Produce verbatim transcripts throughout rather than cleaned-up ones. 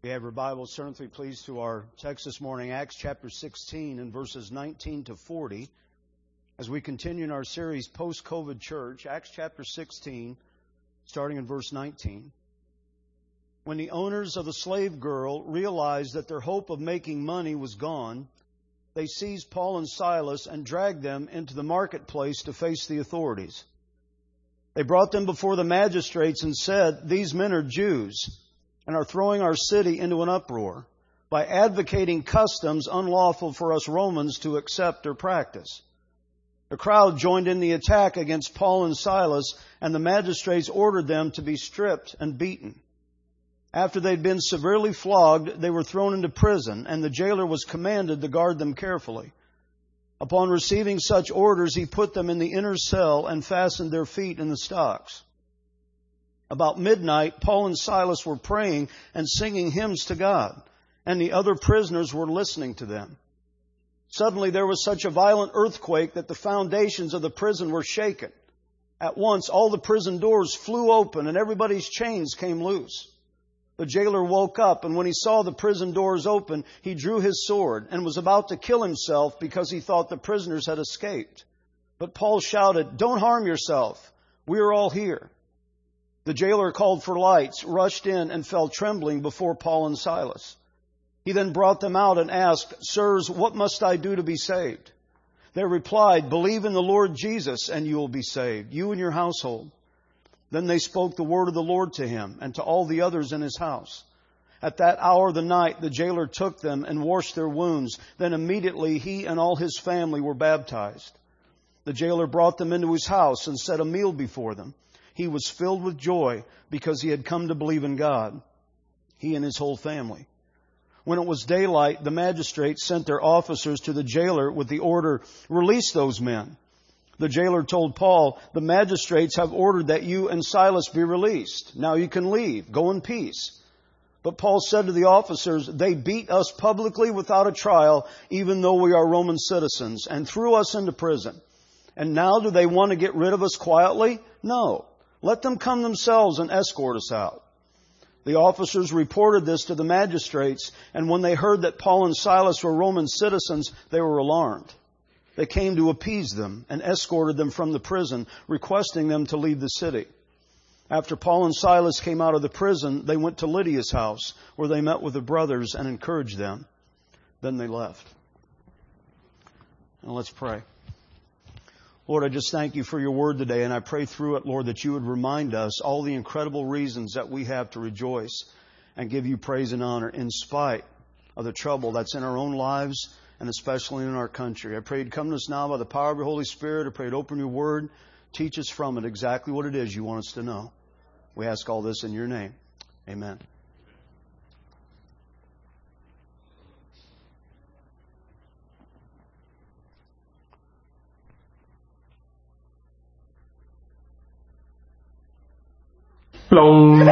We have our Bibles, turn with please to our text this morning, Acts chapter sixteen and verses nineteen to forty. As we continue in our series, Post-COVID Church, Acts chapter sixteen, starting in verse nineteen. When the owners of the slave girl realized that their hope of making money was gone, they seized Paul and Silas and dragged them into the marketplace to face the authorities. They brought them before the magistrates and said, "These men are Jews and are throwing our city into an uproar by advocating customs unlawful for us Romans to accept or practice." The crowd joined in the attack against Paul and Silas, and the magistrates ordered them to be stripped and beaten. After they'd been severely flogged, they were thrown into prison, and the jailer was commanded to guard them carefully. Upon receiving such orders, he put them in the inner cell and fastened their feet in the stocks. About midnight, Paul and Silas were praying and singing hymns to God, and the other prisoners were listening to them. Suddenly there was such a violent earthquake that the foundations of the prison were shaken. At once all the prison doors flew open and everybody's chains came loose. The jailer woke up, and when he saw the prison doors open, he drew his sword and was about to kill himself because he thought the prisoners had escaped. But Paul shouted, "Don't harm yourself. We are all here." The jailer called for lights, rushed in, and fell trembling before Paul and Silas. He then brought them out and asked, "Sirs, what must I do to be saved?" They replied, "Believe in the Lord Jesus, and you will be saved, you and your household." Then they spoke the word of the Lord to him and to all the others in his house. At that hour of the night, the jailer took them and washed their wounds. Then immediately he and all his family were baptized. The jailer brought them into his house and set a meal before them. He was filled with joy because he had come to believe in God, he and his whole family. When it was daylight, the magistrates sent their officers to the jailer with the order, "Release those men." The jailer told Paul, "The magistrates have ordered that you and Silas be released. Now you can leave. Go in peace." But Paul said to the officers, "They beat us publicly without a trial, even though we are Roman citizens, and threw us into prison. And now do they want to get rid of us quietly? No. Let them come themselves and escort us out." The officers reported this to the magistrates, and when they heard that Paul and Silas were Roman citizens, they were alarmed. They came to appease them and escorted them from the prison, requesting them to leave the city. After Paul and Silas came out of the prison, they went to Lydia's house, where they met with the brothers and encouraged them. Then they left. Now let's pray. Lord, I just thank you for your word today, and I pray through it, Lord, that you would remind us all the incredible reasons that we have to rejoice and give you praise and honor in spite of the trouble that's in our own lives and especially in our country. I pray you'd come to us now by the power of your Holy Spirit. I pray you'd open your word, teach us from it exactly what it is you want us to know. We ask all this in your name. Amen. Long.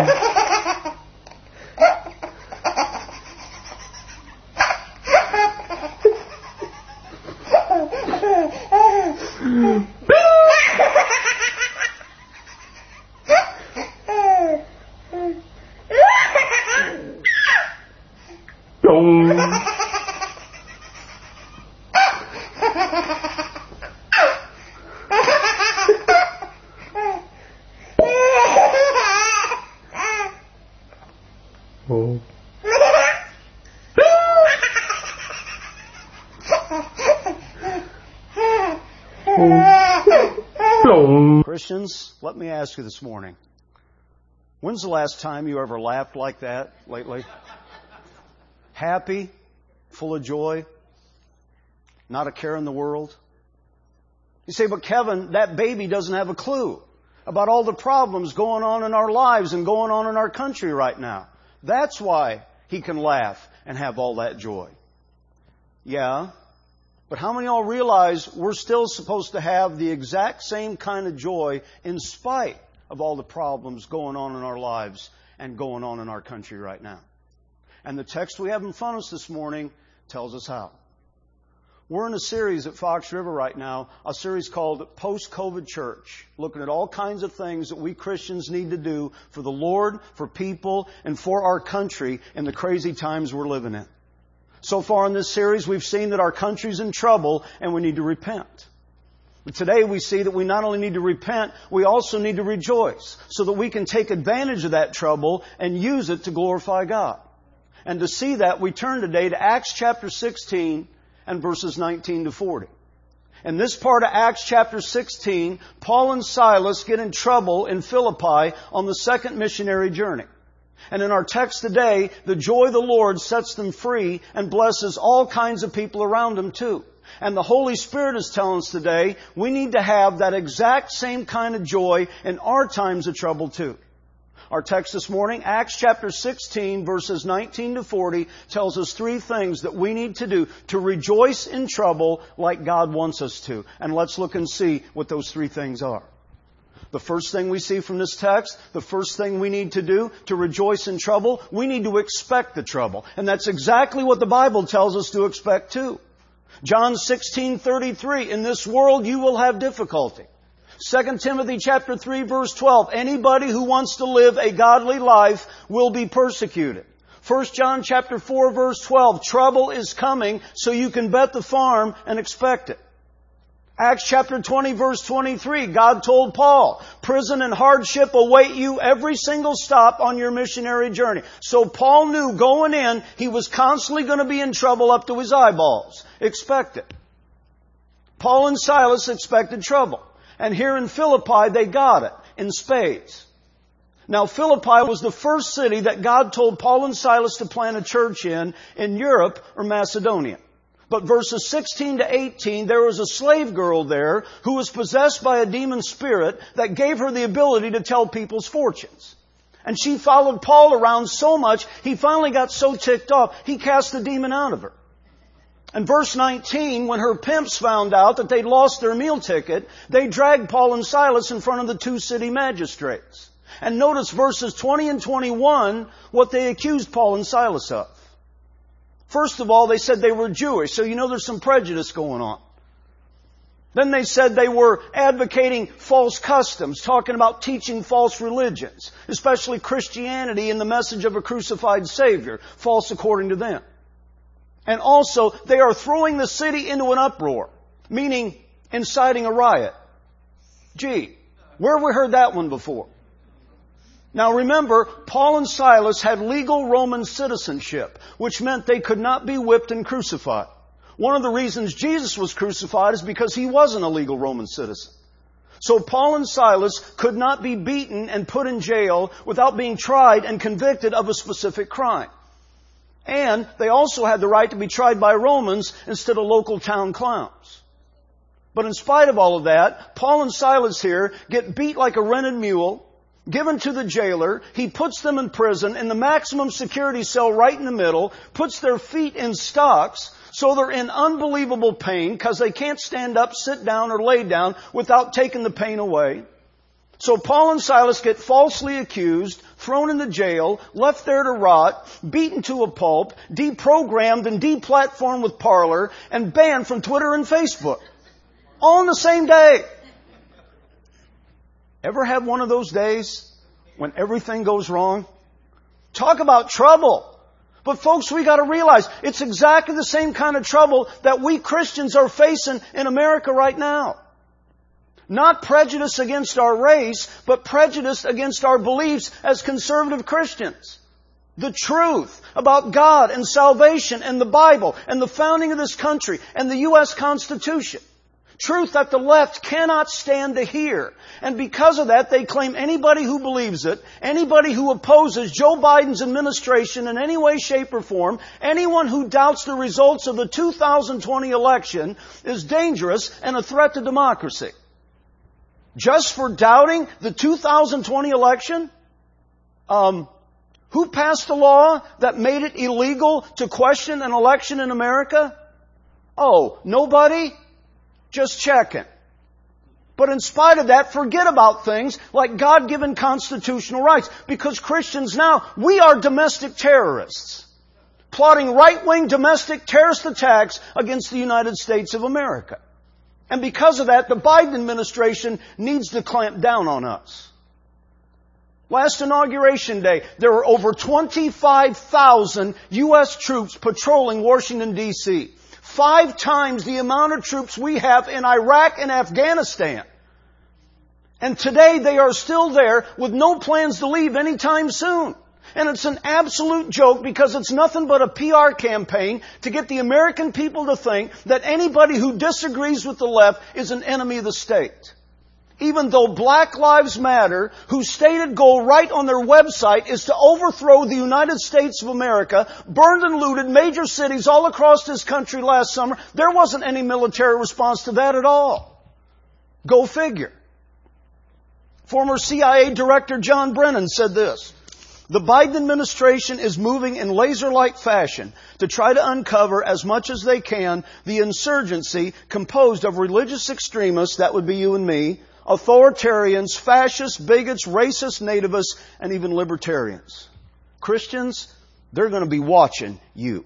Christians, let me ask you this morning, when's the last time you ever laughed like that lately? Happy, full of joy, not a care in the world? You say, "But Kevin, that baby doesn't have a clue about all the problems going on in our lives and going on in our country right now. That's why he can laugh and have all that joy." Yeah. But how many of y'all realize we're still supposed to have the exact same kind of joy in spite of all the problems going on in our lives and going on in our country right now? And the text we have in front of us this morning tells us how. We're in a series at Fox River right now, a series called Post-COVID Church, looking at all kinds of things that we Christians need to do for the Lord, for people, and for our country in the crazy times we're living in. So far in this series, we've seen that our country's in trouble and we need to repent. But today we see that we not only need to repent, we also need to rejoice so that we can take advantage of that trouble and use it to glorify God. And to see that, we turn today to Acts chapter sixteen and verses nineteen to forty. In this part of Acts chapter sixteen, Paul and Silas get in trouble in Philippi on the second missionary journey. And in our text today, the joy of the Lord sets them free and blesses all kinds of people around them too. And the Holy Spirit is telling us today we need to have that exact same kind of joy in our times of trouble too. Our text this morning, Acts chapter sixteen, verses nineteen to forty, tells us three things that we need to do to rejoice in trouble like God wants us to. And let's look and see what those three things are. The first thing we see from this text, the first thing we need to do to rejoice in trouble, we need to expect the trouble. And that's exactly what the Bible tells us to expect too. John sixteen thirty-three, in this world you will have difficulty. Second Timothy chapter three verse twelve, anybody who wants to live a godly life will be persecuted. First John chapter four verse twelve, trouble is coming, so you can bet the farm and expect it. Acts chapter twenty verse twenty-three, God told Paul, prison and hardship await you every single stop on your missionary journey. So Paul knew going in, he was constantly going to be in trouble up to his eyeballs. Expect it. Paul and Silas expected trouble. And here in Philippi, they got it in spades. Now, Philippi was the first city that God told Paul and Silas to plant a church in, in Europe or Macedonia. But verses sixteen to eighteen, there was a slave girl there who was possessed by a demon spirit that gave her the ability to tell people's fortunes. And she followed Paul around so much, he finally got so ticked off, he cast the demon out of her. And verse nineteen, when her pimps found out that they'd lost their meal ticket, they dragged Paul and Silas in front of the two city magistrates. And notice verses twenty and twenty-one, what they accused Paul and Silas of. First of all, they said they were Jewish, so you know there's some prejudice going on. Then they said they were advocating false customs, talking about teaching false religions, especially Christianity and the message of a crucified Savior, false according to them. And also, they are throwing the city into an uproar, meaning inciting a riot. Gee, where have we heard that one before? Now remember, Paul and Silas had legal Roman citizenship, which meant they could not be whipped and crucified. One of the reasons Jesus was crucified is because he wasn't a legal Roman citizen. So Paul and Silas could not be beaten and put in jail without being tried and convicted of a specific crime. And they also had the right to be tried by Romans instead of local town clowns. But in spite of all of that, Paul and Silas here get beat like a rented mule, given to the jailer. He puts them in prison in the maximum security cell right in the middle, puts their feet in stocks, so they're in unbelievable pain because they can't stand up, sit down, or lay down without taking the pain away. So Paul and Silas get falsely accused, thrown into jail, left there to rot, beaten to a pulp, deprogrammed and deplatformed with Parler, and banned from Twitter and Facebook. All in the same day. Ever have one of those days when everything goes wrong? Talk about trouble. But folks, we got to realize it's exactly the same kind of trouble that we Christians are facing in America right now. Not prejudice against our race, but prejudice against our beliefs as conservative Christians. The truth about God and salvation and the Bible and the founding of this country and the U S Constitution. Truth that the left cannot stand to hear. And because of that, they claim anybody who believes it, anybody who opposes Joe Biden's administration in any way, shape, or form, anyone who doubts the results of the two thousand twenty election is dangerous and a threat to democracy. Just for doubting the two thousand twenty election? Um, who passed a law that made it illegal to question an election in America? Oh, nobody? Just checking. But in spite of that, forget about things like God-given constitutional rights. Because Christians now, we are domestic terrorists. plotting right-wing domestic terrorist attacks against the United States of America. And because of that, the Biden administration needs to clamp down on us. Last Inauguration Day, there were over twenty-five thousand U S troops patrolling Washington, D C Five times the amount of troops we have in Iraq and Afghanistan. And today they are still there with no plans to leave anytime soon. And it's an absolute joke because it's nothing but a P R campaign to get the American people to think that anybody who disagrees with the left is an enemy of the state. Even though Black Lives Matter, whose stated goal right on their website is to overthrow the United States of America, burned and looted major cities all across this country last summer, there wasn't any military response to that at all. Go figure. Former C I A Director John Brennan said this: the Biden administration is moving in laser-like fashion to try to uncover as much as they can the insurgency composed of religious extremists, that would be you and me, authoritarians, fascists, bigots, racists, nativists, and even libertarians. Christians, they're going to be watching you.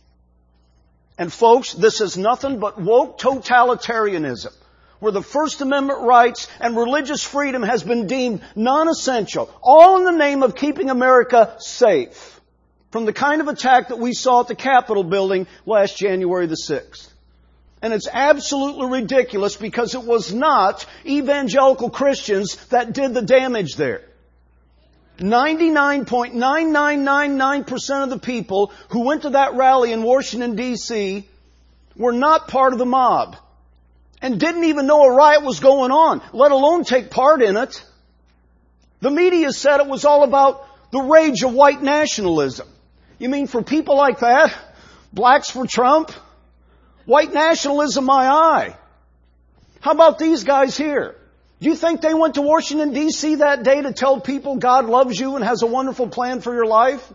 And folks, this is nothing but woke totalitarianism, where the First Amendment rights and religious freedom has been deemed non-essential, all in the name of keeping America safe from the kind of attack that we saw at the Capitol building last January the sixth. And it's absolutely ridiculous because it was not evangelical Christians that did the damage there. ninety-nine point nine nine nine nine percent of the people who went to that rally in Washington, D C were not part of the mob and didn't even know a riot was going on, let alone take part in it. The media said it was all about the rage of white nationalism. You mean for people like that? Blacks for Trump? White nationalism, my eye. How about these guys here? Do you think they went to Washington, D C that day to tell people God loves you and has a wonderful plan for your life?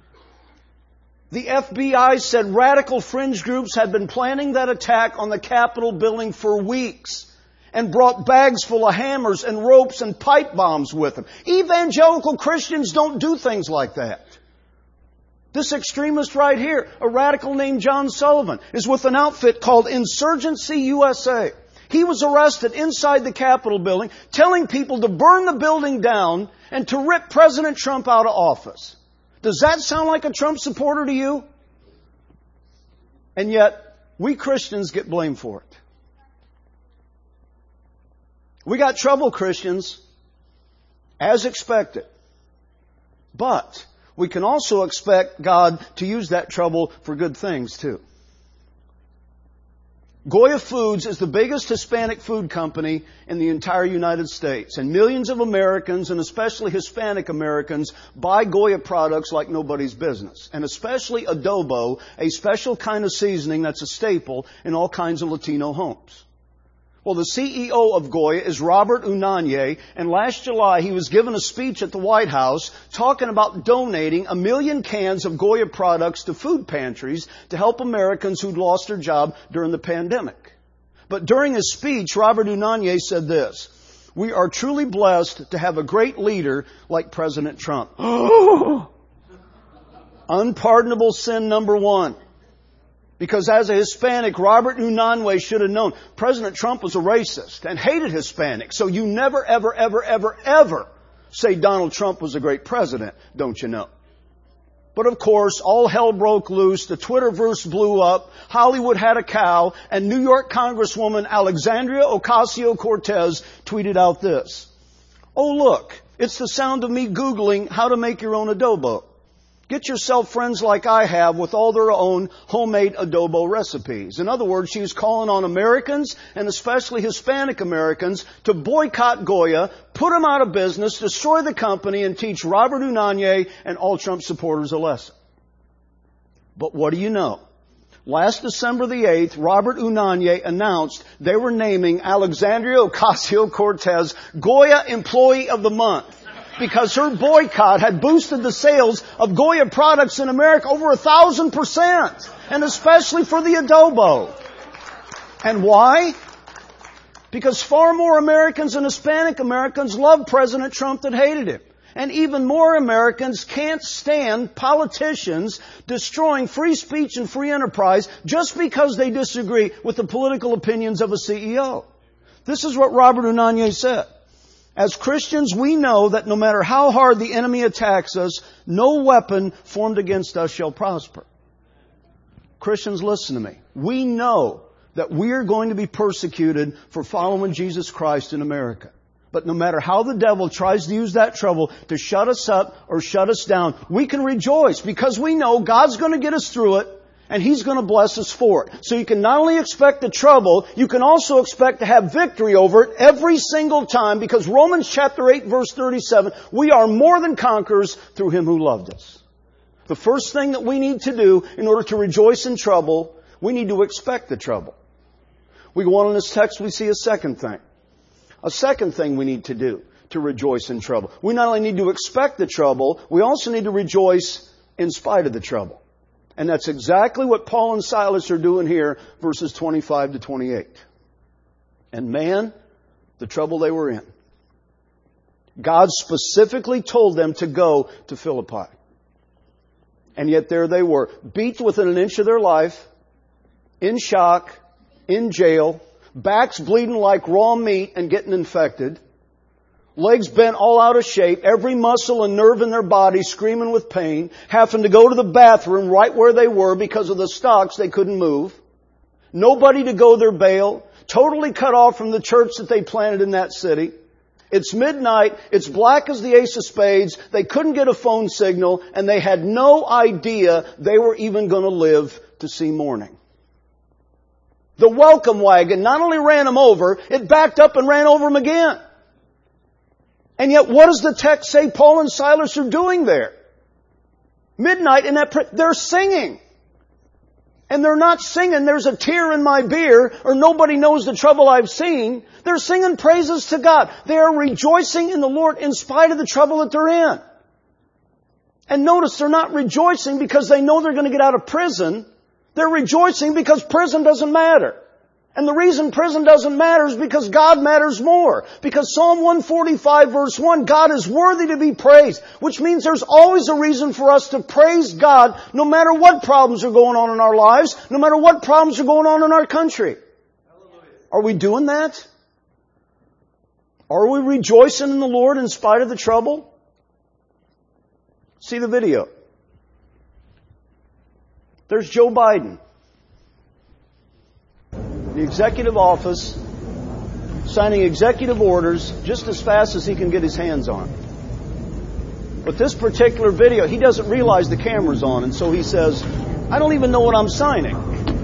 The F B I said radical fringe groups had been planning that attack on the Capitol building for weeks and brought bags full of hammers and ropes and pipe bombs with them. Evangelical Christians don't do things like that. This extremist right here, a radical named John Sullivan, is with an outfit called Insurgency U S A. He was arrested inside the Capitol building, telling people to burn the building down and to rip President Trump out of office. Does that sound like a Trump supporter to you? And yet, we Christians get blamed for it. We got trouble, Christians, as expected. But we can also expect God to use that trouble for good things, too. Goya Foods is the biggest Hispanic food company in the entire United States. And millions of Americans, and especially Hispanic Americans, buy Goya products like nobody's business. And especially adobo, a special kind of seasoning that's a staple in all kinds of Latino homes. Well, the C E O of Goya is Robert Unanue, and last July he was given a speech at the White House talking about donating a million cans of Goya products to food pantries to help Americans who'd lost their job during the pandemic. But during his speech, Robert Unanue said this: "We are truly blessed to have a great leader like President Trump." Unpardonable sin number one. Because as a Hispanic, Robert Unanue should have known President Trump was a racist and hated Hispanics. So you never, ever, ever, ever, ever say Donald Trump was a great president, don't you know? But of course, all hell broke loose, the Twitterverse blew up, Hollywood had a cow, and New York Congresswoman Alexandria Ocasio-Cortez tweeted out this: "Oh look, it's the sound of me Googling how to make your own adobo. Get yourself friends like I have with all their own homemade adobo recipes." In other words, she's calling on Americans, and especially Hispanic Americans, to boycott Goya, put them out of business, destroy the company, and teach Robert Unanue and all Trump supporters a lesson. But what do you know? Last December the eighth, Robert Unanue announced they were naming Alexandria Ocasio-Cortez Goya Employee of the Month, because her boycott had boosted the sales of Goya products in America over a thousand percent, and especially for the adobo. And why? Because far more Americans and Hispanic Americans loved President Trump than hated him. And even more Americans can't stand politicians destroying free speech and free enterprise just because they disagree with the political opinions of a C E O. This is what Robert Unanue said. As Christians, we know that no matter how hard the enemy attacks us, no weapon formed against us shall prosper. Christians, listen to me. We know that we are going to be persecuted for following Jesus Christ in America. But no matter how the devil tries to use that trouble to shut us up or shut us down, we can rejoice because we know God's going to get us through it and He's going to bless us for it. So you can not only expect the trouble, you can also expect to have victory over it every single time because Romans chapter eight verse thirty-seven, we are more than conquerors through Him who loved us. The first thing that we need to do in order to rejoice in trouble, we need to expect the trouble. We go on in this text, we see a second thing. A second thing we need to do to rejoice in trouble. We not only need to expect the trouble, we also need to rejoice in spite of the trouble. And that's exactly what Paul and Silas are doing here, verses twenty-five to twenty-eight. And man, the trouble they were in. God specifically told them to go to Philippi. And yet there they were, beat within an inch of their life, in shock, in jail, backs bleeding like raw meat and getting infected, legs bent all out of shape, every muscle and nerve in their body screaming with pain, having to go to the bathroom right where they were because of the stocks they couldn't move, nobody to go their bail, totally cut off from the church that they planted in that city. It's midnight, it's black as the ace of spades, they couldn't get a phone signal, and they had no idea they were even going to live to see morning. The welcome wagon not only ran them over, it backed up and ran over them again. And yet what does the text say Paul and Silas are doing there? Midnight, and that they're singing. And they're not singing, there's a tear in my beer, or nobody knows the trouble I've seen. They're singing praises to God. They are rejoicing in the Lord in spite of the trouble that they're in. And notice they're not rejoicing because they know they're going to get out of prison. They're rejoicing because prison doesn't matter. And the reason prison doesn't matter is because God matters more. Because Psalm one forty-five verse one, God is worthy to be praised. Which means there's always a reason for us to praise God no matter what problems are going on in our lives, no matter what problems are going on in our country. Are we doing that? Are we rejoicing in the Lord in spite of the trouble? See the video. There's Joe Biden. The executive office signing executive orders just as fast as he can get his hands on. But this particular video, he doesn't realize the camera's on, and so he says, I don't even know what I'm signing.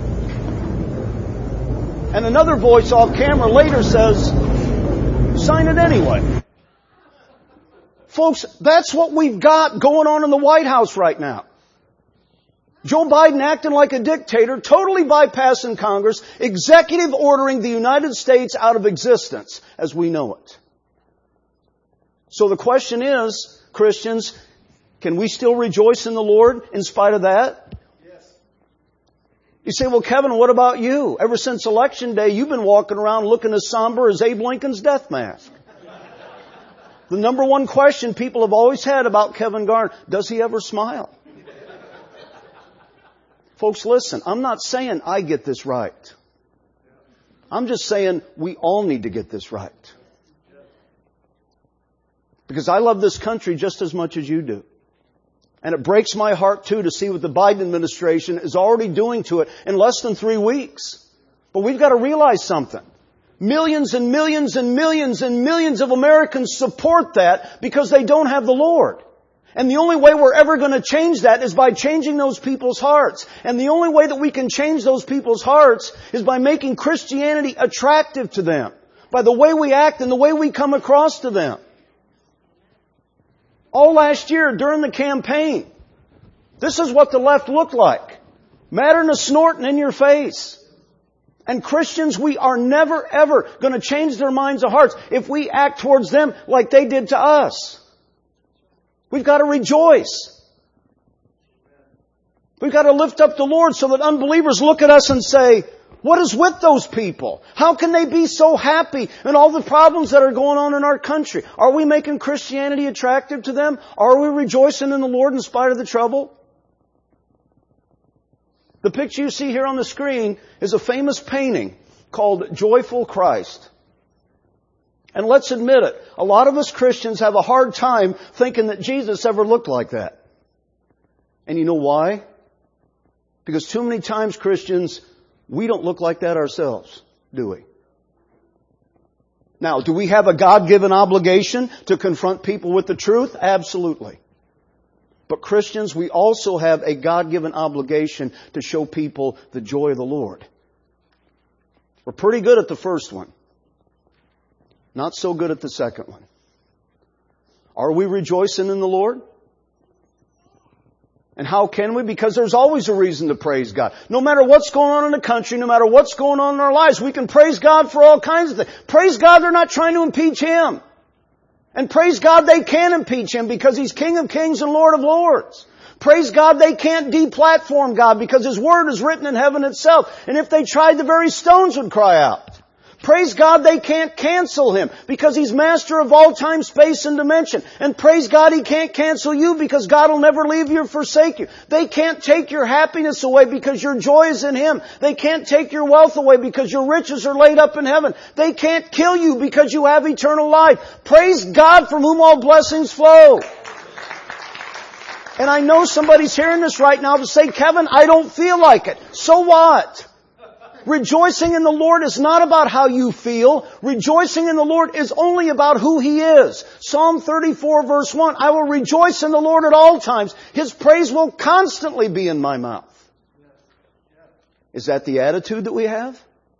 And another voice off camera later says, sign it anyway. Folks, that's what we've got going on in the White House right now. Joe Biden acting like a dictator, totally bypassing Congress, executive ordering the United States out of existence as we know it. So the question is, Christians, can we still rejoice in the Lord in spite of that? Yes. You say, well, Kevin, what about you? Ever since Election Day, you've been walking around looking as somber as Abe Lincoln's death mask. The number one question people have always had about Kevin Garner, does he ever smile? Folks, listen, I'm not saying I get this right. I'm just saying we all need to get this right. Because I love this country just as much as you do. And it breaks my heart, too, to see what the Biden administration is already doing to it in less than three weeks. But we've got to realize something. Millions and millions and millions and millions of Americans support that because they don't have the Lord. And the only way we're ever going to change that is by changing those people's hearts. And the only way that we can change those people's hearts is by making Christianity attractive to them. By the way we act and the way we come across to them. All last year during the campaign, this is what the left looked like. Mattering a snorting in your face. And Christians, we are never ever going to change their minds or hearts if we act towards them like they did to us. We've got to rejoice. We've got to lift up the Lord so that unbelievers look at us and say, What is with those people? How can they be so happy in all the problems that are going on in our country? Are we making Christianity attractive to them? Are we rejoicing in the Lord in spite of the trouble? The picture you see here on the screen is a famous painting called Joyful Christ. And let's admit it, a lot of us Christians have a hard time thinking that Jesus ever looked like that. And you know why? Because too many times, Christians, we don't look like that ourselves, do we? Now, do we have a God-given obligation to confront people with the truth? Absolutely. But Christians, we also have a God-given obligation to show people the joy of the Lord. We're pretty good at the first one. Not so good at the second one. Are we rejoicing in the Lord? And how can we? Because there's always a reason to praise God. No matter what's going on in the country, no matter what's going on in our lives, we can praise God for all kinds of things. Praise God they're not trying to impeach Him. And praise God they can impeach Him because He's King of Kings and Lord of Lords. Praise God they can't deplatform God because His Word is written in heaven itself. And if they tried, the very stones would cry out. Praise God they can't cancel Him because He's master of all time, space, and dimension. And praise God He can't cancel you because God will never leave you or forsake you. They can't take your happiness away because your joy is in Him. They can't take your wealth away because your riches are laid up in heaven. They can't kill you because you have eternal life. Praise God from whom all blessings flow. And I know somebody's hearing this right now to say, Kevin, I don't feel like it. So what? Rejoicing in the Lord is not about how you feel. Rejoicing in the Lord is only about who He is. Psalm thirty-four verse one, I will rejoice in the Lord at all times. His praise will constantly be in my mouth. Is that the attitude that we have?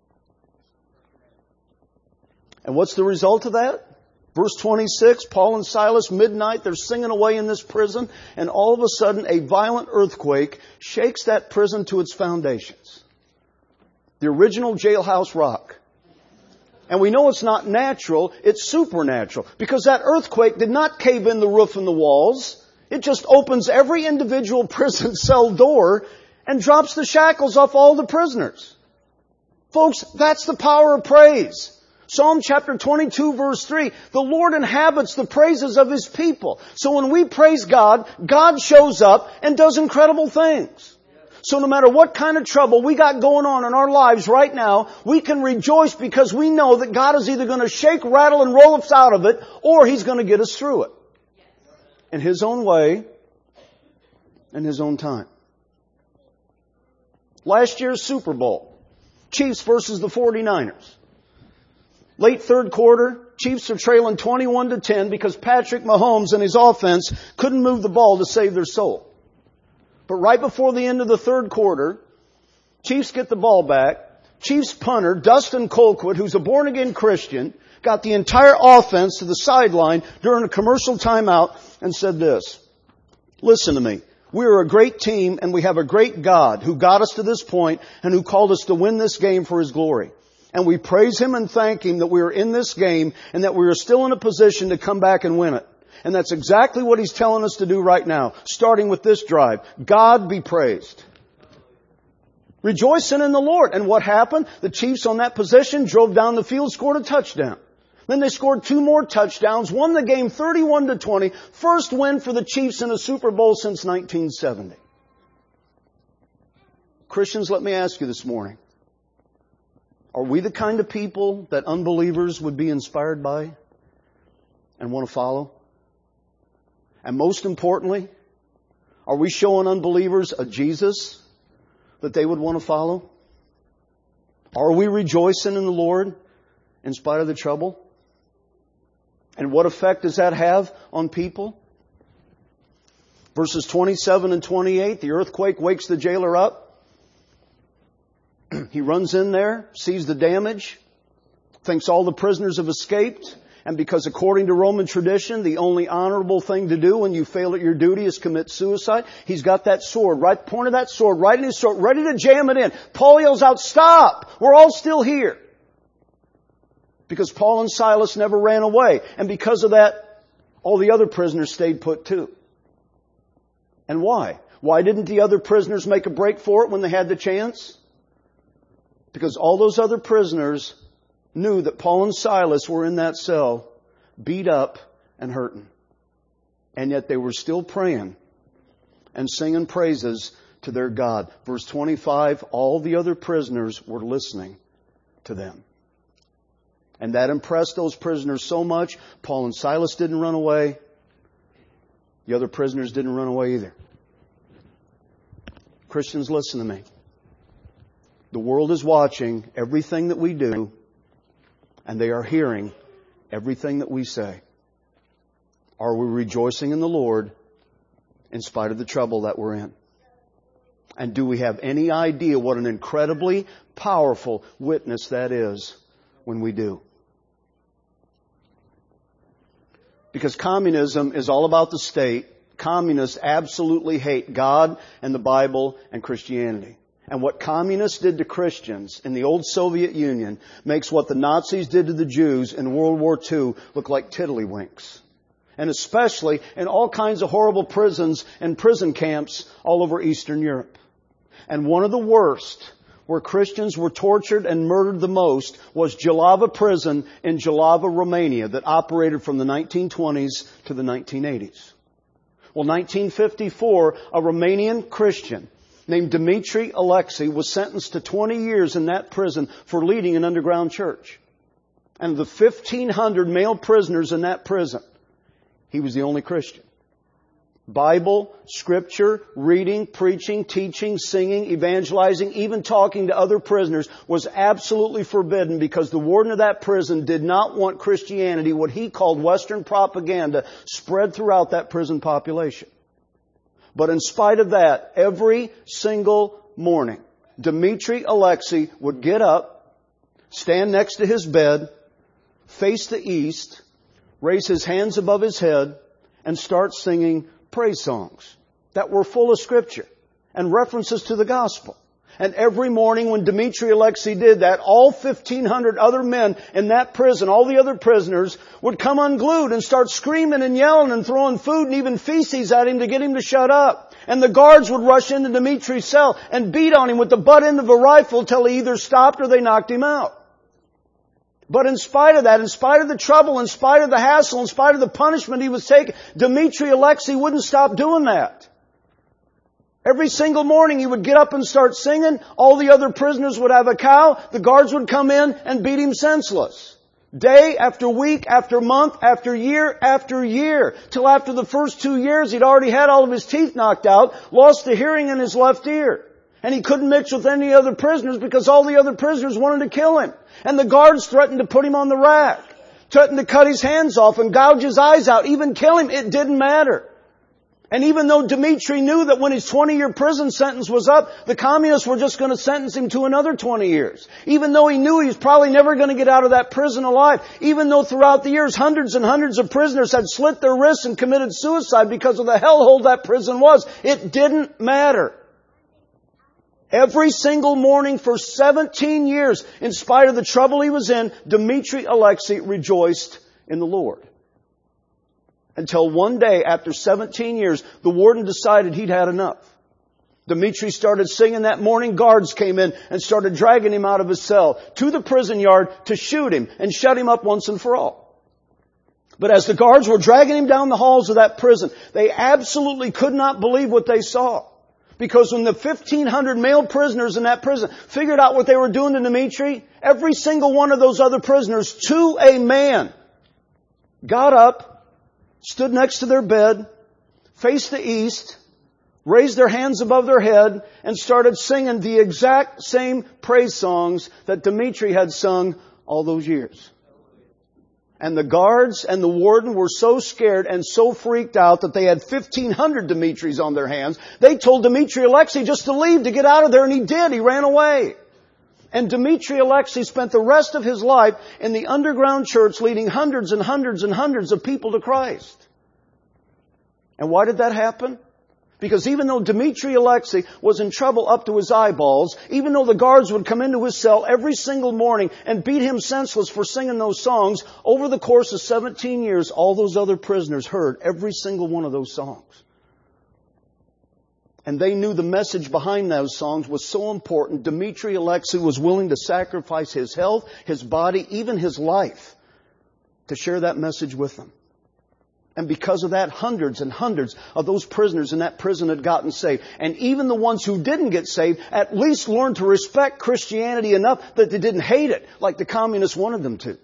And what's the result of that? Verse twenty-six, Paul and Silas, midnight, they're singing away in this prison, and all of a sudden a violent earthquake shakes that prison to its foundations. The original jailhouse rock. And we know it's not natural, it's supernatural. Because that earthquake did not cave in the roof and the walls. It just opens every individual prison cell door and drops the shackles off all the prisoners. Folks, that's the power of praise. Psalm chapter twenty-two verse three, the Lord inhabits the praises of His people. So when we praise God, God shows up and does incredible things. So no matter what kind of trouble we got going on in our lives right now, we can rejoice because we know that God is either going to shake, rattle, and roll us out of it, or He's going to get us through it. In His own way, in His own time. Last year's Super Bowl, Chiefs versus the forty-niners. Late third quarter, Chiefs are trailing twenty-one to ten because Patrick Mahomes and his offense couldn't move the ball to save their soul. But right before the end of the third quarter, Chiefs get the ball back. Chiefs punter, Dustin Colquitt, who's a born-again Christian, got the entire offense to the sideline during a commercial timeout and said this, listen to me. We are a great team and we have a great God who got us to this point and who called us to win this game for His glory. And we praise Him and thank Him that we are in this game and that we are still in a position to come back and win it. And that's exactly what He's telling us to do right now, starting with this drive. God be praised. Rejoicing in the Lord. And what happened? The Chiefs on that possession drove down the field, scored a touchdown. Then they scored two more touchdowns, won the game thirty-one to twenty. First win for the Chiefs in a Super Bowl since nineteen seventy. Christians, let me ask you this morning. Are we the kind of people that unbelievers would be inspired by and want to follow? And most importantly, are we showing unbelievers a Jesus that they would want to follow? Are we rejoicing in the Lord in spite of the trouble? And what effect does that have on people? Verses twenty-seven and twenty-eight, the earthquake wakes the jailer up. He runs in there, sees the damage, thinks all the prisoners have escaped. And because according to Roman tradition, the only honorable thing to do when you fail at your duty is commit suicide, he's got that sword, right, point of that sword, right in his throat, ready to jam it in. Paul yells out, stop! We're all still here. Because Paul and Silas never ran away. And because of that, all the other prisoners stayed put too. And why? Why didn't the other prisoners make a break for it when they had the chance? Because all those other prisoners knew that Paul and Silas were in that cell, beat up and hurting. And yet they were still praying and singing praises to their God. Verse twenty-five, all the other prisoners were listening to them. And that impressed those prisoners so much, Paul and Silas didn't run away. The other prisoners didn't run away either. Christians, listen to me. The world is watching everything that we do, and they are hearing everything that we say. Are we rejoicing in the Lord in spite of the trouble that we're in? And do we have any idea what an incredibly powerful witness that is when we do? Because communism is all about the state. Communists absolutely hate God and the Bible and Christianity. And what communists did to Christians in the old Soviet Union makes what the Nazis did to the Jews in World War Two look like tiddlywinks. And especially in all kinds of horrible prisons and prison camps all over Eastern Europe. And one of the worst, where Christians were tortured and murdered the most, was Jalava Prison in Jalava, Romania, that operated from the nineteen twenties to the nineteen eighties. Well, nineteen fifty-four, a Romanian Christian named Dimitri Alexei was sentenced to twenty years in that prison for leading an underground church. And of the fifteen hundred male prisoners in that prison, he was the only Christian. Bible, Scripture, reading, preaching, teaching, singing, evangelizing, even talking to other prisoners was absolutely forbidden because the warden of that prison did not want Christianity, what he called Western propaganda, spread throughout that prison population. But in spite of that, every single morning, Dimitri Alexei would get up, stand next to his bed, face the east, raise his hands above his head, and start singing praise songs that were full of Scripture and references to the gospel. And every morning when Dimitri Alexei did that, all fifteen hundred other men in that prison, all the other prisoners, would come unglued and start screaming and yelling and throwing food and even feces at him to get him to shut up. And the guards would rush into Dimitri's cell and beat on him with the butt end of a rifle till he either stopped or they knocked him out. But in spite of that, in spite of the trouble, in spite of the hassle, in spite of the punishment he was taking, Dimitri Alexei wouldn't stop doing that. Every single morning he would get up and start singing. All the other prisoners would have a cow. The guards would come in and beat him senseless. Day after week after month after year after year. Till after the first two years he'd already had all of his teeth knocked out, lost the hearing in his left ear. And he couldn't mix with any other prisoners because all the other prisoners wanted to kill him. And the guards threatened to put him on the rack. Threatened to cut his hands off and gouge his eyes out, even kill him. It didn't matter. And even though Dimitri knew that when his twenty-year prison sentence was up, the communists were just going to sentence him to another twenty years. Even though he knew he was probably never going to get out of that prison alive. Even though throughout the years hundreds and hundreds of prisoners had slit their wrists and committed suicide because of the hellhole that prison was. It didn't matter. Every single morning for seventeen years, in spite of the trouble he was in, Dimitri Alexei rejoiced in the Lord. Until one day, after seventeen years, the warden decided he'd had enough. Dimitri started singing that morning. Guards came in and started dragging him out of his cell to the prison yard to shoot him and shut him up once and for all. But as the guards were dragging him down the halls of that prison, they absolutely could not believe what they saw. Because when the fifteen hundred male prisoners in that prison figured out what they were doing to Dimitri, every single one of those other prisoners, to a man, got up, stood next to their bed, faced the east, raised their hands above their head, and started singing the exact same praise songs that Dimitri had sung all those years. And the guards and the warden were so scared and so freaked out that they had fifteen hundred Dimitris on their hands. They told Dimitri Alexei just to leave, to get out of there, and he did. He ran away. And Dimitri Alexei spent the rest of his life in the underground church leading hundreds and hundreds and hundreds of people to Christ. And why did that happen? Because even though Dimitri Alexei was in trouble up to his eyeballs, even though the guards would come into his cell every single morning and beat him senseless for singing those songs, over the course of seventeen years, all those other prisoners heard every single one of those songs. And they knew the message behind those songs was so important. Dmitri Alexei was willing to sacrifice his health, his body, even his life to share that message with them. And because of that, hundreds and hundreds of those prisoners in that prison had gotten saved. And even the ones who didn't get saved at least learned to respect Christianity enough that they didn't hate it like the communists wanted them to.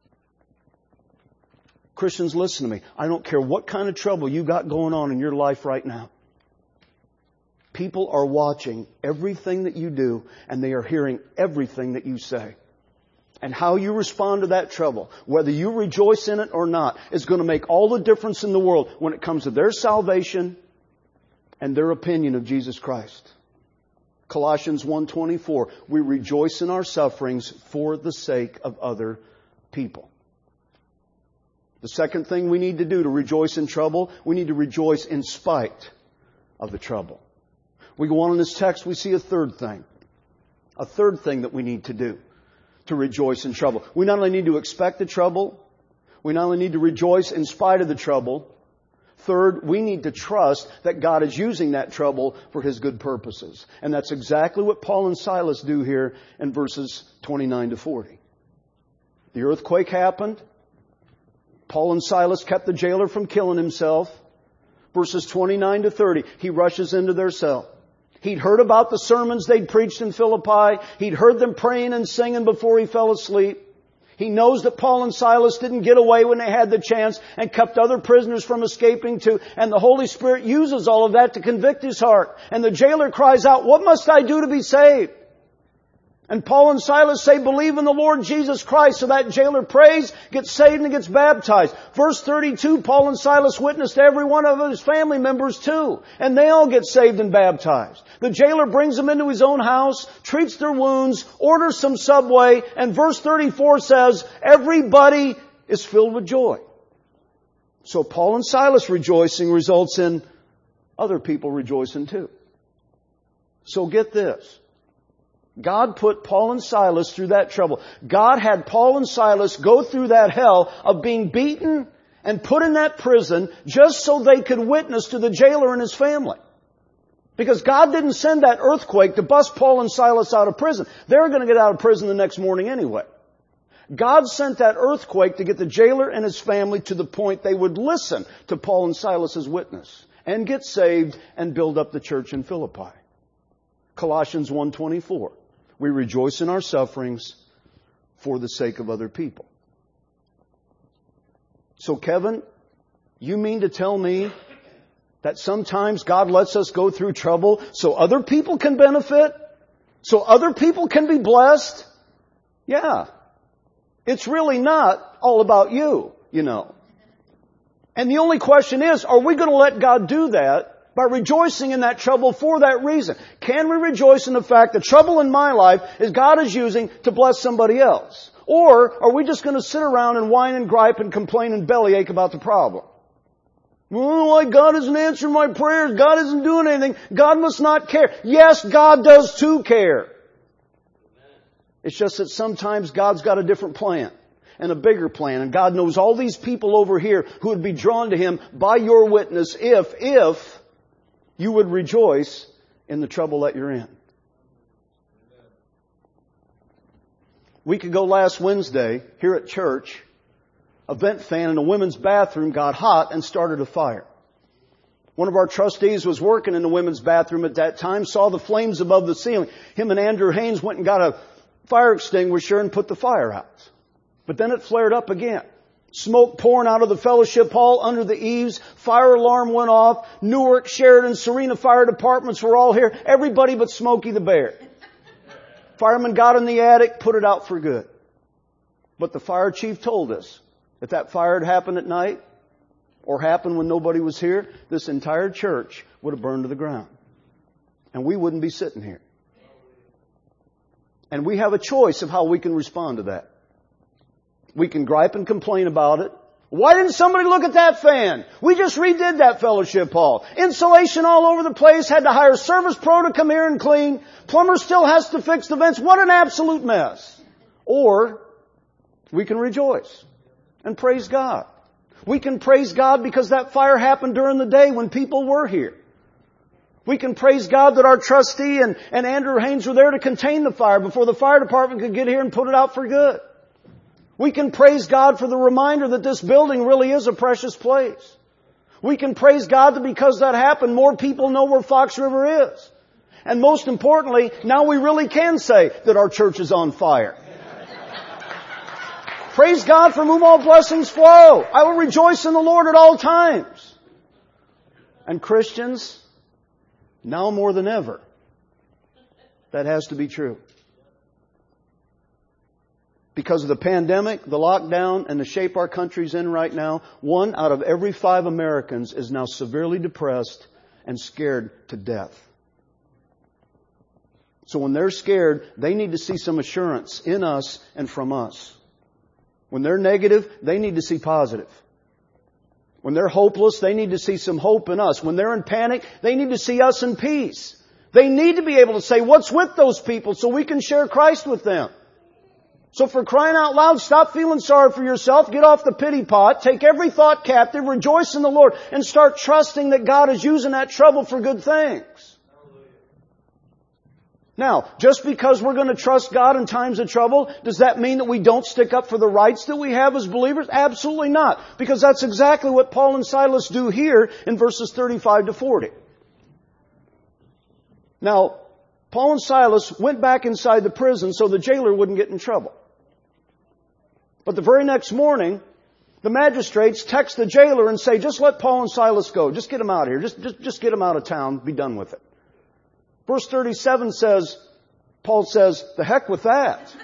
Christians, listen to me. I don't care what kind of trouble you got going on in your life right now. People are watching everything that you do, and they are hearing everything that you say. And how you respond to that trouble, whether you rejoice in it or not, is going to make all the difference in the world when it comes to their salvation and their opinion of Jesus Christ. Colossians one twenty-four, we rejoice in our sufferings for the sake of other people. The second thing we need to do to rejoice in trouble, we need to rejoice in spite of the trouble. We go on in this text, we see a third thing. A third thing that we need to do to rejoice in trouble. We not only need to expect the trouble, we not only need to rejoice in spite of the trouble. Third, we need to trust that God is using that trouble for His good purposes. And that's exactly what Paul and Silas do here in verses twenty-nine to forty. The earthquake happened. Paul and Silas kept the jailer from killing himself. Verses twenty-nine to thirty, he rushes into their cell. He'd heard about the sermons they'd preached in Philippi. He'd heard them praying and singing before he fell asleep. He knows that Paul and Silas didn't get away when they had the chance and kept other prisoners from escaping too. And the Holy Spirit uses all of that to convict his heart. And the jailer cries out, "What must I do to be saved?" And Paul and Silas say, "Believe in the Lord Jesus Christ." So that jailer prays, gets saved, and gets baptized. Verse thirty-two, Paul and Silas witnessed to every one of his family members too. And they all get saved and baptized. The jailer brings them into his own house, treats their wounds, orders some Subway, and verse thirty-four says, everybody is filled with joy. So Paul and Silas rejoicing results in other people rejoicing too. So get this. God put Paul and Silas through that trouble. God had Paul and Silas go through that hell of being beaten and put in that prison just so they could witness to the jailer and his family. Because God didn't send that earthquake to bust Paul and Silas out of prison. They were going to get out of prison the next morning anyway. God sent that earthquake to get the jailer and his family to the point they would listen to Paul and Silas' witness and get saved and build up the church in Philippi. Colossians one twenty-four. We rejoice in our sufferings for the sake of other people. So Kevin, you mean to tell me that sometimes God lets us go through trouble so other people can benefit? So other people can be blessed? Yeah. It's really not all about you, you know. And the only question is, are we going to let God do that by rejoicing in that trouble for that reason? Can we rejoice in the fact that trouble in my life is God is using to bless somebody else? Or are we just going to sit around and whine and gripe and complain and bellyache about the problem? Well, why God isn't answering my prayers? God isn't doing anything. God must not care. Yes, God does too care. It's just that sometimes God's got a different plan and a bigger plan. And God knows all these people over here who would be drawn to Him by your witness if, if you would rejoice in the trouble that you're in. A week ago last Wednesday, here at church, a vent fan in a women's bathroom got hot and started a fire. One of our trustees was working in the women's bathroom at that time, saw the flames above the ceiling. Him and Andrew Haynes went and got a fire extinguisher and put the fire out. But then it flared up again. Smoke pouring out of the fellowship hall under the eaves. Fire alarm went off. Newark, Sheridan, Serena fire departments were all here. Everybody but Smokey the Bear. Firemen got in the attic, put it out for good. But the fire chief told us if that fire had happened at night or happened when nobody was here, this entire church would have burned to the ground. And we wouldn't be sitting here. And we have a choice of how we can respond to that. We can gripe and complain about it. Why didn't somebody look at that fan? We just redid that fellowship hall. Insulation all over the place. Had to hire Service Pro to come here and clean. Plumber still has to fix the vents. What an absolute mess. Or we can rejoice and praise God. We can praise God because that fire happened during the day when people were here. We can praise God that our trustee and, and Andrew Haynes were there to contain the fire before the fire department could get here and put it out for good. We can praise God for the reminder that this building really is a precious place. We can praise God that because that happened, more people know where Fox River is. And most importantly, now we really can say that our church is on fire. Praise God from whom all blessings flow. I will rejoice in the Lord at all times. And Christians, now more than ever, that has to be true. Because of the pandemic, the lockdown, and the shape our country's in right now, one out of every five Americans is now severely depressed and scared to death. So when they're scared, they need to see some assurance in us and from us. When they're negative, they need to see positive. When they're hopeless, they need to see some hope in us. When they're in panic, they need to see us in peace. They need to be able to say, what's with those people so we can share Christ with them? So for crying out loud, stop feeling sorry for yourself, get off the pity pot, take every thought captive, rejoice in the Lord, and start trusting that God is using that trouble for good things. Now, just because we're going to trust God in times of trouble, does that mean that we don't stick up for the rights that we have as believers? Absolutely not. Because that's exactly what Paul and Silas do here in verses thirty-five to forty. Now, Paul and Silas went back inside the prison so the jailer wouldn't get in trouble. But the very next morning, the magistrates text the jailer and say, just let Paul and Silas go. Just get them out of here. Just, just, just get them out of town. Be done with it. Verse thirty-seven says, Paul says, the heck with that.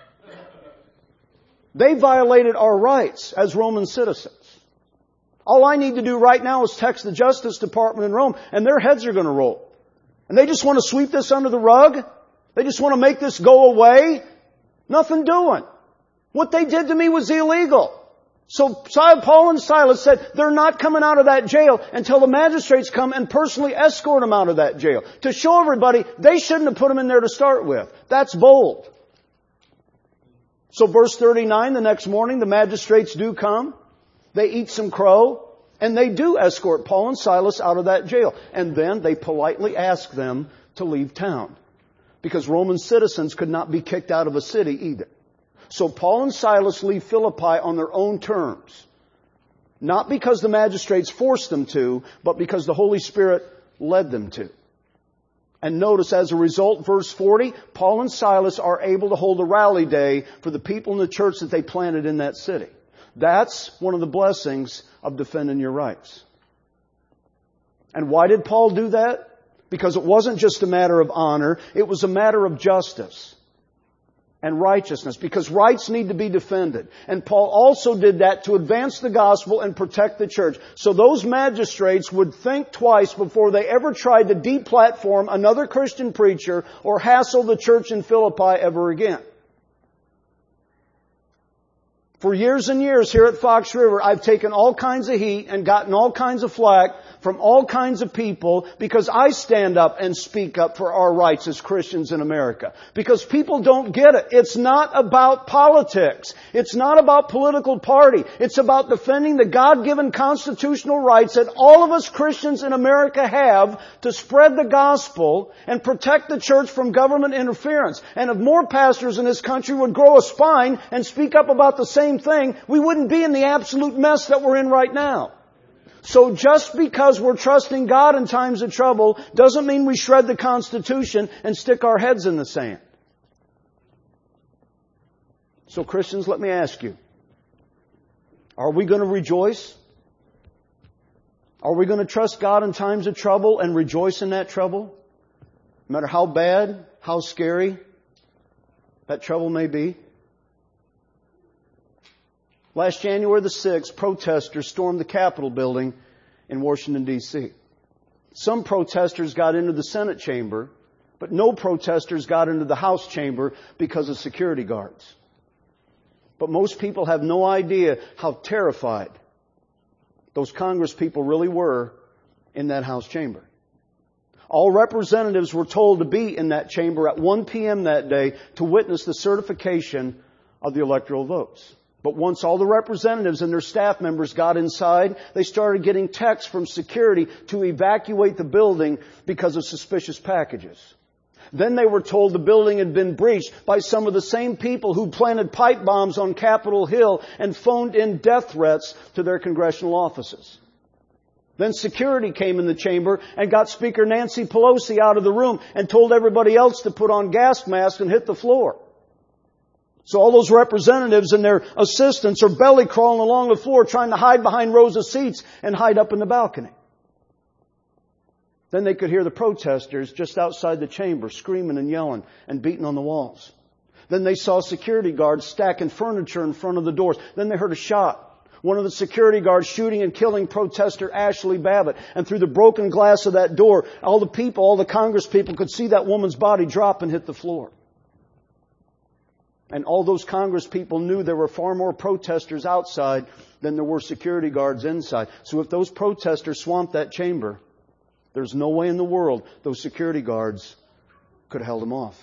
They violated our rights as Roman citizens. All I need to do right now is text the Justice Department in Rome and their heads are going to roll. And they just want to sweep this under the rug. They just want to make this go away. Nothing doing. What they did to me was illegal. So Paul and Silas said they're not coming out of that jail until the magistrates come and personally escort them out of that jail. To show everybody they shouldn't have put them in there to start with. That's bold. So verse thirty-nine, the next morning the magistrates do come. They eat some crow. And they do escort Paul and Silas out of that jail. And then they politely ask them to leave town. Because Roman citizens could not be kicked out of a city either. So Paul and Silas leave Philippi on their own terms. Not because the magistrates forced them to, but because the Holy Spirit led them to. And notice as a result, verse forty, Paul and Silas are able to hold a rally day for the people in the church that they planted in that city. That's one of the blessings of defending your rights. And why did Paul do that? Because it wasn't just a matter of honor, it was a matter of justice and righteousness, because rights need to be defended. And Paul also did that to advance the gospel and protect the church. So those magistrates would think twice before they ever tried to deplatform another Christian preacher or hassle the church in Philippi ever again. For years and years here at Fox River, I've taken all kinds of heat and gotten all kinds of flack from all kinds of people because I stand up and speak up for our rights as Christians in America. Because people don't get it. It's not about politics. It's not about political party. It's about defending the God-given constitutional rights that all of us Christians in America have to spread the gospel and protect the church from government interference. And if more pastors in this country would grow a spine and speak up about the same thing, we wouldn't be in the absolute mess that we're in right now. So just because we're trusting God in times of trouble doesn't mean we shred the Constitution and stick our heads in the sand. So Christians, let me ask you, are we going to rejoice? Are we going to trust God in times of trouble and rejoice in that trouble? No matter how bad, how scary that trouble may be? Last January the sixth, protesters stormed the Capitol building in Washington, D C Some protesters got into the Senate chamber, but no protesters got into the House chamber because of security guards. But most people have no idea how terrified those Congress people really were in that House chamber. All representatives were told to be in that chamber at one p.m. that day to witness the certification of the electoral votes. But once all the representatives and their staff members got inside, they started getting texts from security to evacuate the building because of suspicious packages. Then they were told the building had been breached by some of the same people who planted pipe bombs on Capitol Hill and phoned in death threats to their congressional offices. Then security came in the chamber and got Speaker Nancy Pelosi out of the room and told everybody else to put on gas masks and hit the floor. So all those representatives and their assistants are belly crawling along the floor trying to hide behind rows of seats and hide up in the balcony. Then they could hear the protesters just outside the chamber screaming and yelling and beating on the walls. Then they saw security guards stacking furniture in front of the doors. Then they heard a shot. One of the security guards shooting and killing protester Ashley Babbitt. And through the broken glass of that door, all the people, all the Congress people could see that woman's body drop and hit the floor. And all those Congress people knew there were far more protesters outside than there were security guards inside. So if those protesters swamped that chamber, there's no way in the world those security guards could have held them off.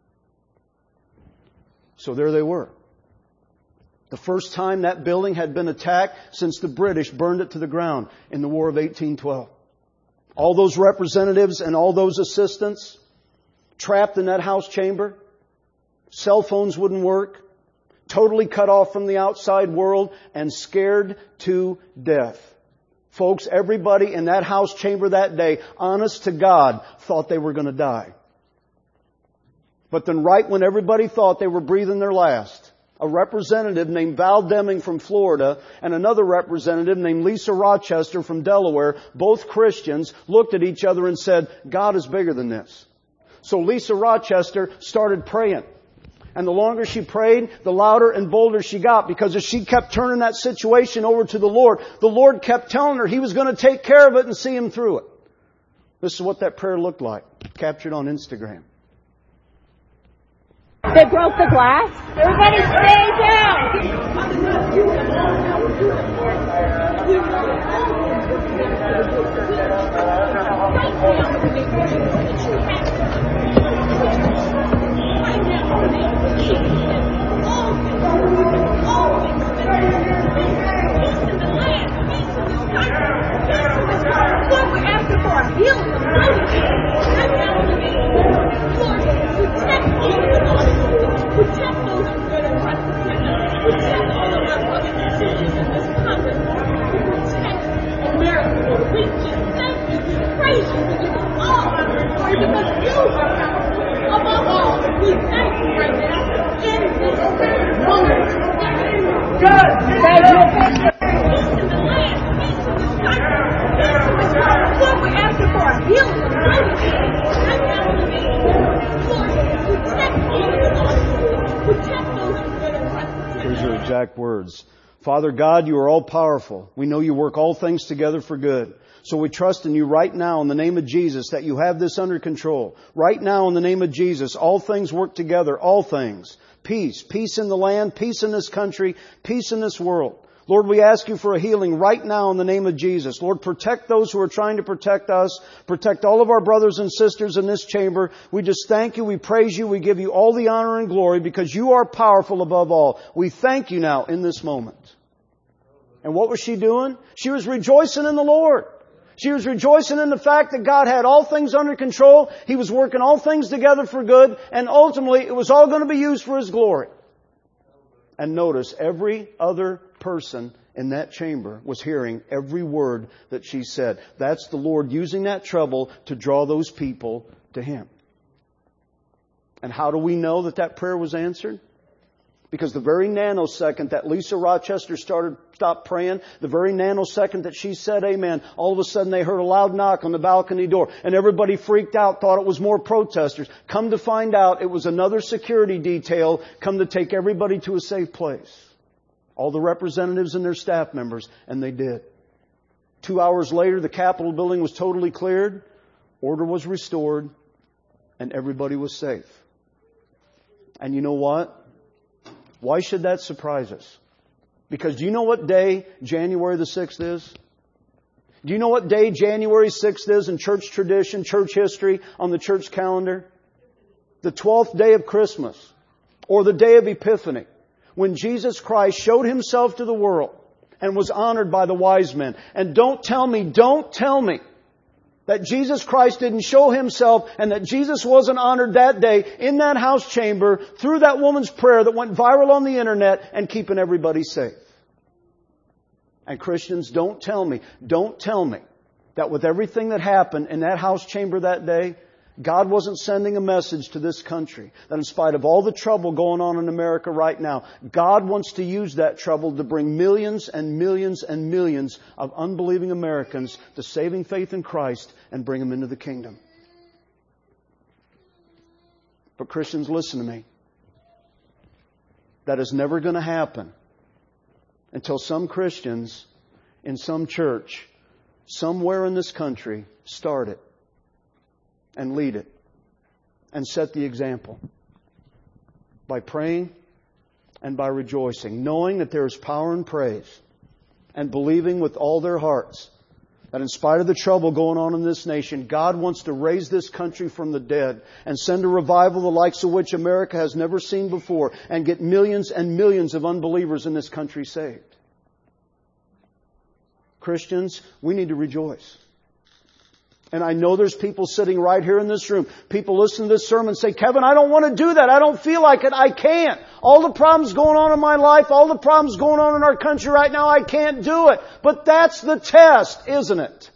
So there they were. The first time that building had been attacked since the British burned it to the ground in the War of eighteen twelve. All those representatives and all those assistants trapped in that house chamber. Cell phones wouldn't work. Totally cut off from the outside world and scared to death. Folks, everybody in that house chamber that day, honest to God, thought they were going to die. But then right when everybody thought they were breathing their last, a representative named Val Deming from Florida and another representative named Lisa Rochester from Delaware, both Christians, looked at each other and said, God is bigger than this. So Lisa Rochester started praying. And the longer she prayed, the louder and bolder she got. Because as she kept turning that situation over to the Lord, the Lord kept telling her He was going to take care of it and see Him through it. This is what that prayer looked like, captured on Instagram. They broke the glass. Everybody stay Here's your exact words. Father God, You are all powerful. We know You work all things together for good. So we trust in You right now in the name of Jesus that You have this under control. Right now in the name of Jesus, all things work together, all things. Peace, peace in the land, peace in this country, peace in this world. Lord, we ask You for a healing right now in the name of Jesus. Lord, protect those who are trying to protect us. Protect all of our brothers and sisters in this chamber. We just thank You. We praise You. We give You all the honor and glory because You are powerful above all. We thank You now in this moment. And what was she doing? She was rejoicing in the Lord. She was rejoicing in the fact that God had all things under control. He was working all things together for good. And ultimately, it was all going to be used for His glory. And notice, every other person in that chamber was hearing every word that she said. That's the Lord using that trouble to draw those people to Him. And how do we know that that prayer was answered? Because the very nanosecond that Lisa Rochester started, stopped praying, the very nanosecond that she said amen, all of a sudden they heard a loud knock on the balcony door. And everybody freaked out, thought it was more protesters. Come to find out, it was another security detail come to take everybody to a safe place. All the representatives and their staff members, and they did. Two hours later, the Capitol building was totally cleared, order was restored, and everybody was safe. And you know what? Why should that surprise us? Because do you know what day January the sixth is? Do you know what day January sixth is in church tradition, church history, on the church calendar? The twelfth day of Christmas, or the day of Epiphany. when Jesus Christ showed Himself to the world and was honored by the wise men. And don't tell me, don't tell me that Jesus Christ didn't show Himself and that Jesus wasn't honored that day in that house chamber through that woman's prayer that went viral on the internet and keeping everybody safe. And Christians, don't tell me, don't tell me that with everything that happened in that house chamber that day, God wasn't sending a message to this country that in spite of all the trouble going on in America right now, God wants to use that trouble to bring millions and millions and millions of unbelieving Americans to saving faith in Christ and bring them into the kingdom. But Christians, listen to me. That is never going to happen until some Christians in some church somewhere in this country start it and lead it and set the example by praying and by rejoicing, knowing that there is power in praise and believing with all their hearts that in spite of the trouble going on in this nation, God wants to raise this country from the dead and send a revival the likes of which America has never seen before and get millions and millions of unbelievers in this country saved. Christians, we need to rejoice. And I know there's people sitting right here in this room. People listen to this sermon and say, Kevin, I don't want to do that. I don't feel like it. I can't. All the problems going on in my life, all the problems going on in our country right now, I can't do it. But that's the test, isn't it?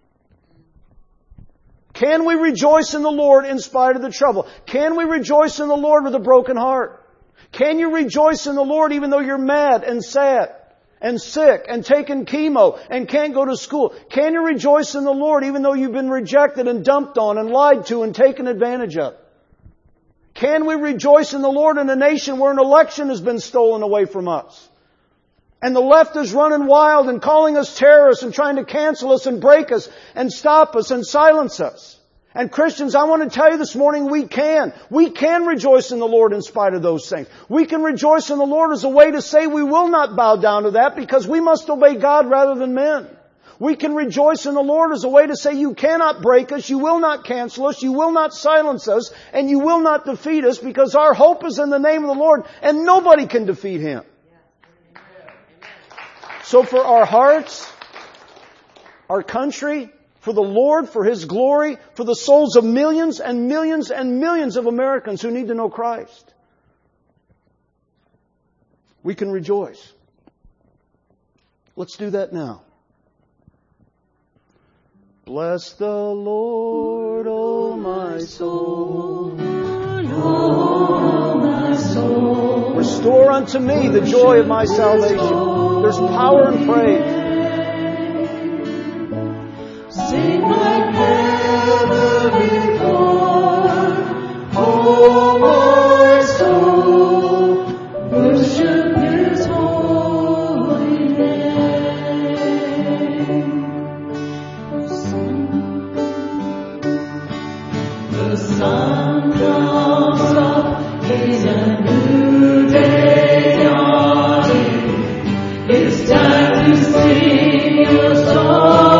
Can we rejoice in the Lord in spite of the trouble? Can we rejoice in the Lord with a broken heart? Can you rejoice in the Lord even though you're mad and sad and sick and taking chemo and can't go to school? Can you rejoice in the Lord even though you've been rejected and dumped on and lied to and taken advantage of? Can we rejoice in the Lord in a nation where an election has been stolen away from us? And the left is running wild and calling us terrorists and trying to cancel us and break us and stop us and silence us. And Christians, I want to tell you this morning, we can. We can rejoice in the Lord in spite of those things. We can rejoice in the Lord as a way to say we will not bow down to that because we must obey God rather than men. We can rejoice in the Lord as a way to say you cannot break us, you will not cancel us, you will not silence us, and you will not defeat us because our hope is in the name of the Lord and nobody can defeat Him. So for our hearts, our country, for the Lord, for His glory, for the souls of millions and millions and millions of Americans who need to know Christ, we can rejoice. Let's do that now. Bless the Lord, O my soul. Oh, my soul. Restore unto me the joy of my salvation. There's power in praise. Sing like never before, oh my soul, worship His holy name. The sun comes up, it's a new day dawning. It's time to sing your song.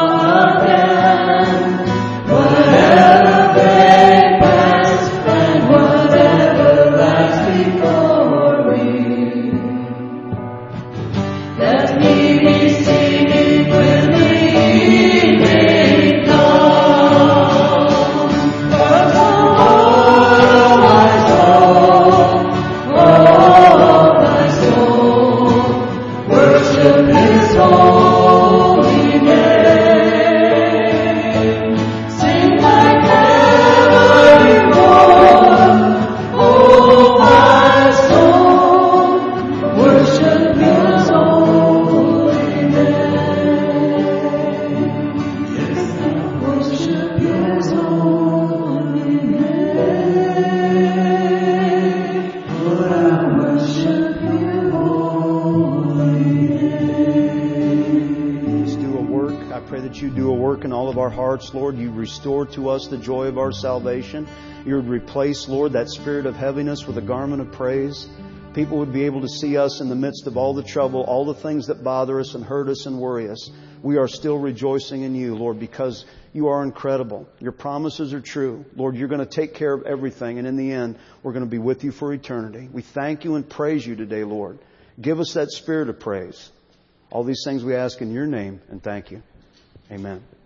Lord, you restore to us the joy of our salvation. You would replace, Lord, that spirit of heaviness with a garment of praise. People would be able to see us in the midst of all the trouble, all the things that bother us and hurt us and worry us. We are still rejoicing in You, Lord, because You are incredible. Your promises are true. Lord, You're going to take care of everything. And in the end, we're going to be with You for eternity. We thank You and praise You today, Lord. Give us that spirit of praise. All these things we ask in Your name and thank You. Amen.